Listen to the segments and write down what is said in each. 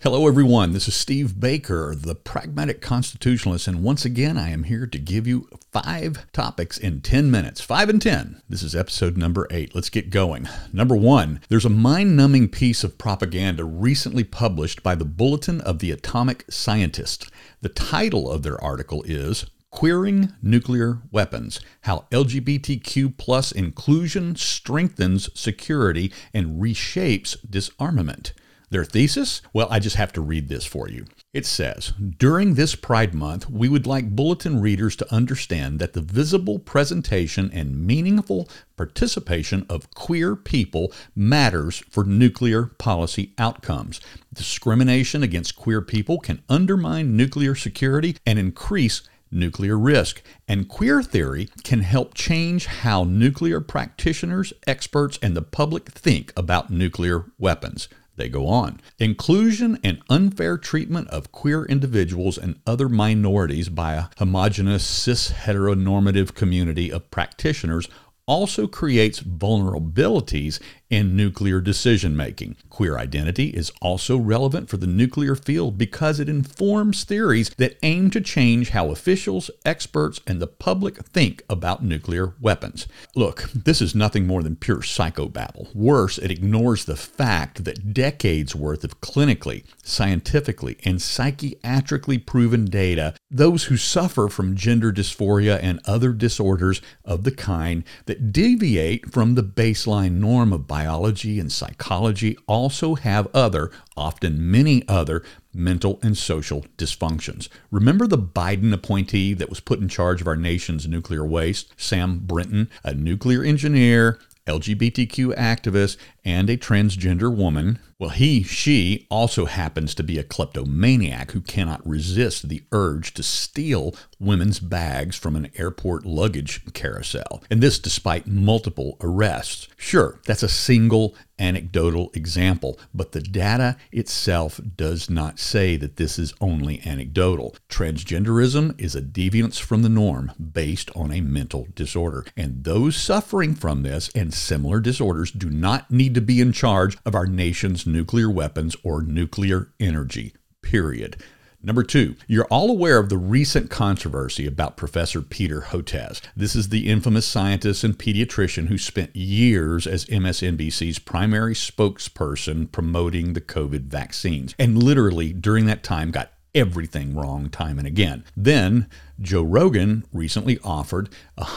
Hello, everyone. This is Steve Baker, the Pragmatic Constitutionalist, and once again, I am here to give you 5 topics in 10 minutes. 5 and 10. This is episode number 8. Let's get going. Number 1, there's a mind-numbing piece of propaganda recently published by the Bulletin of the Atomic Scientist. The title of their article is Queering Nuclear Weapons, How LGBTQ plus Inclusion Strengthens Security and Reshapes Disarmament. Their thesis? Well, I just have to read this for you. It says, during this Pride Month, we would like Bulletin readers to understand that the visible presentation and meaningful participation of queer people matters for nuclear policy outcomes. Discrimination against queer people can undermine nuclear security and increase nuclear risk, and queer theory can help change how nuclear practitioners, experts, and the public think about nuclear weapons. They go on. Inclusion and unfair treatment of queer individuals and other minorities by a homogeneous cis-heteronormative community of practitioners also creates vulnerabilities in nuclear decision-making. Queer identity is also relevant for the nuclear field because it informs theories that aim to change how officials, experts, and the public think about nuclear weapons. Look, this is nothing more than pure psychobabble. Worse, it ignores the fact that decades worth of clinically, scientifically, and psychiatrically proven data, those who suffer from gender dysphoria and other disorders of the kind that deviate from the baseline norm of biology and psychology also have other, often many other, mental and social dysfunctions. Remember the Biden appointee that was put in charge of our nation's nuclear waste, Sam Brinton, a nuclear engineer, LGBTQ activist, and a transgender woman? Well, she also happens to be a kleptomaniac who cannot resist the urge to steal women's bags from an airport luggage carousel. And this despite multiple arrests. Sure, that's a single anecdotal example, but the data itself does not say that this is only anecdotal. Transgenderism is a deviance from the norm based on a mental disorder. And those suffering from this and similar disorders do not need to be in charge of our nation's nuclear weapons or nuclear energy, period. Number 2, you're all aware of the recent controversy about Professor Peter Hotez. This is the infamous scientist and pediatrician who spent years as MSNBC's primary spokesperson promoting the COVID vaccines, and literally during that time got everything wrong time and again. Then Joe Rogan recently offered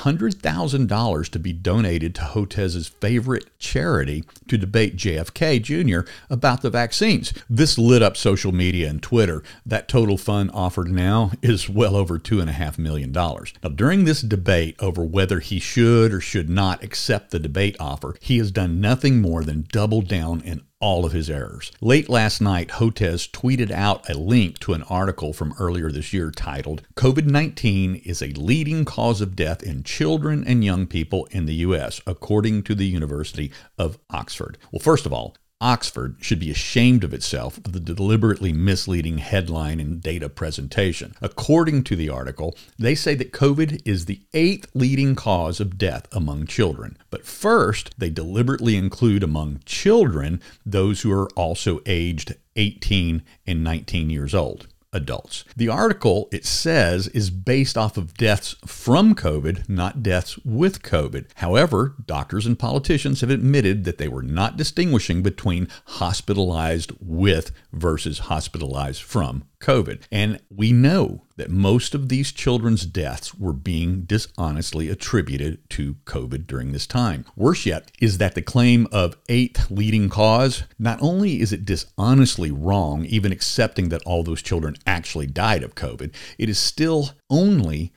$100,000 to be donated to Hotez's favorite charity to debate JFK Jr. about the vaccines. This lit up social media and Twitter. That total fund offered now is well over $2.5 million. Now, during this debate over whether he should or should not accept the debate offer, he has done nothing more than double down in all of his errors. Late last night, Hotez tweeted out a link to an article from earlier this year titled, COVID-19 is a leading cause of death in children and young people in the U.S., according to the University of Oxford. Well, first of all, Oxford should be ashamed of itself for the deliberately misleading headline and data presentation. According to the article, they say that COVID is the 8th leading cause of death among children. But first, they deliberately include among children those who are also aged 18 and 19 years old. Adults. The article, it says, is based off of deaths from COVID, not deaths with COVID. However, doctors and politicians have admitted that they were not distinguishing between hospitalized with versus hospitalized from COVID. And we know that most of these children's deaths were being dishonestly attributed to COVID during this time. Worse yet is that the claim of 8th leading cause, not only is it dishonestly wrong, even accepting that all those children actually died of COVID, it is still only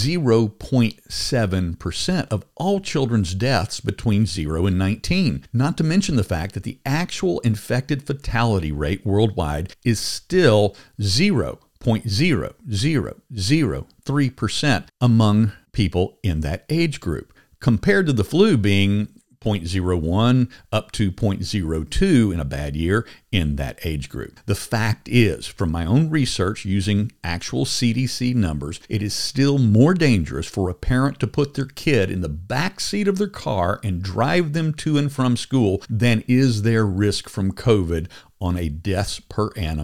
0.7% of all children's deaths between 0 and 19. Not to mention the fact that the actual infected fatality rate worldwide is still 0.0003% among people in that age group, compared to the flu being 0.01 up to 0.02 in a bad year in that age group. The fact is, from my own research using actual CDC numbers, it is still more dangerous for a parent to put their kid in the back seat of their car and drive them to and from school than is their risk from COVID on a deaths per annum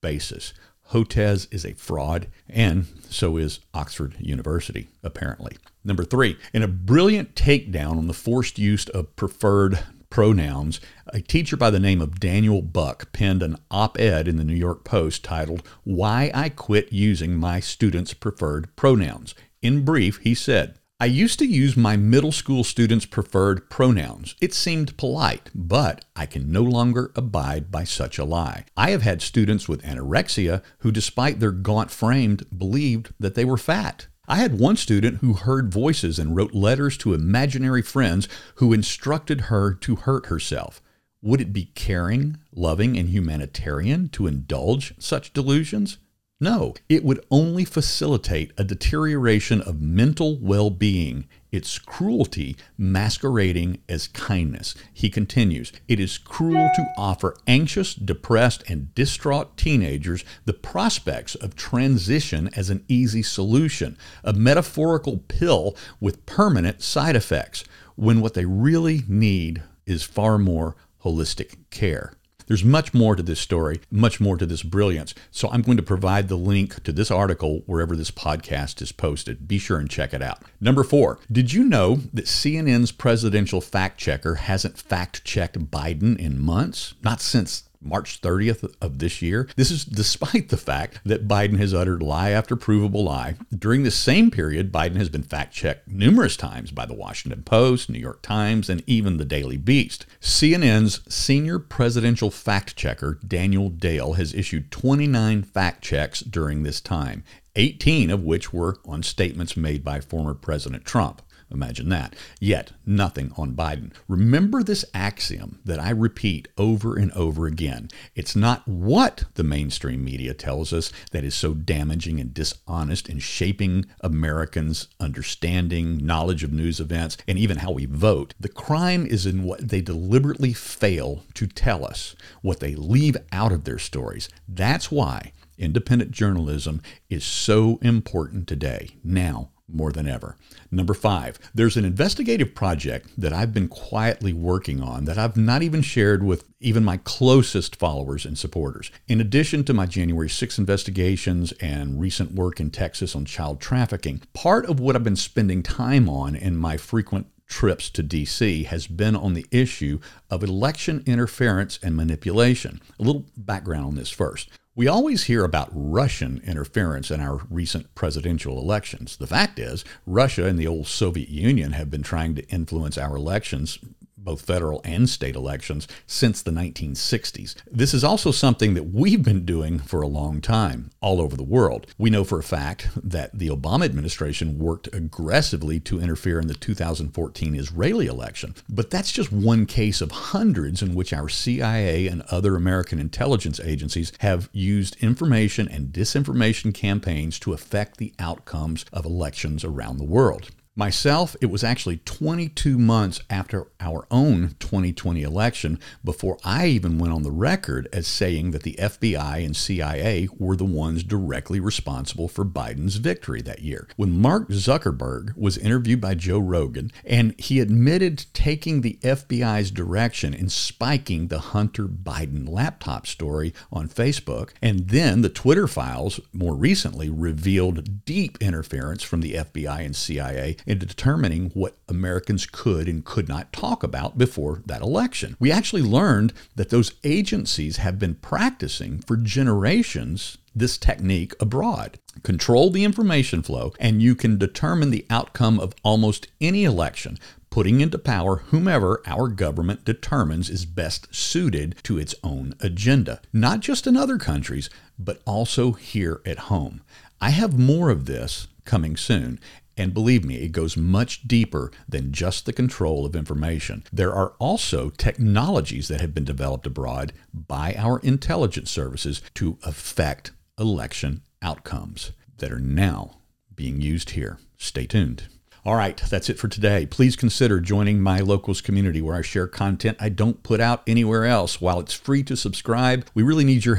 basis. Hotez is a fraud, and so is Oxford University, apparently. Number 3, in a brilliant takedown on the forced use of preferred pronouns, a teacher by the name of Daniel Buck penned an op-ed in the New York Post titled, "Why I Quit Using My Students' Preferred Pronouns." In brief, he said, "I used to use my middle school students' preferred pronouns. It seemed polite, but I can no longer abide by such a lie. I have had students with anorexia who, despite their gaunt frame, believed that they were fat. I had one student who heard voices and wrote letters to imaginary friends who instructed her to hurt herself. Would it be caring, loving, and humanitarian to indulge such delusions? No, it would only facilitate a deterioration of mental well-being, its cruelty masquerading as kindness." He continues, "It is cruel to offer anxious, depressed, and distraught teenagers the prospects of transition as an easy solution, a metaphorical pill with permanent side effects, when what they really need is far more holistic care." There's much more to this story, much more to this brilliance. So I'm going to provide the link to this article wherever this podcast is posted. Be sure and check it out. Number 4, did you know that CNN's presidential fact checker hasn't fact-checked Biden in months? Not since March 30th of this year. This is despite the fact that Biden has uttered lie after provable lie. During this same period, Biden has been fact-checked numerous times by the Washington Post, New York Times, and even the Daily Beast. CNN's senior presidential fact checker, Daniel Dale, has issued 29 fact checks during this time, 18 of which were on statements made by former President Trump. Imagine that. Yet, nothing on Biden. Remember this axiom that I repeat over and over again. It's not what the mainstream media tells us that is so damaging and dishonest in shaping Americans' understanding, knowledge of news events, and even how we vote. The crime is in what they deliberately fail to tell us, what they leave out of their stories. That's why independent journalism is so important today, now more than ever. Number 5, there's an investigative project that I've been quietly working on that I've not even shared with even my closest followers and supporters. In addition to my January 6 investigations and recent work in Texas on child trafficking, part of what I've been spending time on in my frequent trips to D.C. has been on the issue of election interference and manipulation. A little background on this first. We always hear about Russian interference in our recent presidential elections. The fact is, Russia and the old Soviet Union have been trying to influence our elections, both federal and state elections, since the 1960s. This is also something that we've been doing for a long time all over the world. We know for a fact that the Obama administration worked aggressively to interfere in the 2014 Israeli election, but that's just one case of hundreds in which our CIA and other American intelligence agencies have used information and disinformation campaigns to affect the outcomes of elections around the world. Myself, it was actually 22 months after our own 2020 election before I even went on the record as saying that the FBI and CIA were the ones directly responsible for Biden's victory that year. When Mark Zuckerberg was interviewed by Joe Rogan, and he admitted taking the FBI's direction in spiking the Hunter Biden laptop story on Facebook, and then the Twitter files more recently revealed deep interference from the FBI and CIA into determining what Americans could and could not talk about before that election. We actually learned that those agencies have been practicing for generations this technique abroad. Control the information flow, and you can determine the outcome of almost any election, putting into power whomever our government determines is best suited to its own agenda, not just in other countries, but also here at home. I have more of this coming soon. And believe me, it goes much deeper than just the control of information. There are also technologies that have been developed abroad by our intelligence services to affect election outcomes that are now being used here. Stay tuned. All right, that's it for today. Please consider joining my Locals community where I share content I don't put out anywhere else. While it's free to subscribe, we really need your help.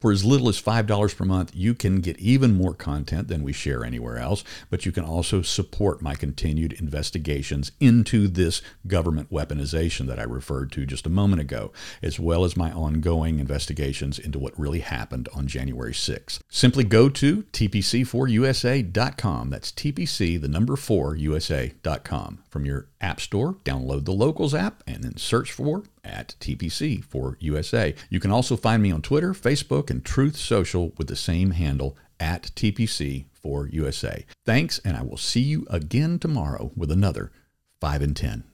For as little as $5 per month, you can get even more content than we share anywhere else, but you can also support my continued investigations into this government weaponization that I referred to just a moment ago, as well as my ongoing investigations into what really happened on January 6th. Simply go to tpc4usa.com. That's TPC, the number 4USA.com. From your app store, download the Locals app and then search for @TPC4USA. You can also find me on Twitter, Facebook, and Truth Social with the same handle @TPC4USA. Thanks, and I will see you again tomorrow with another 5 in 10.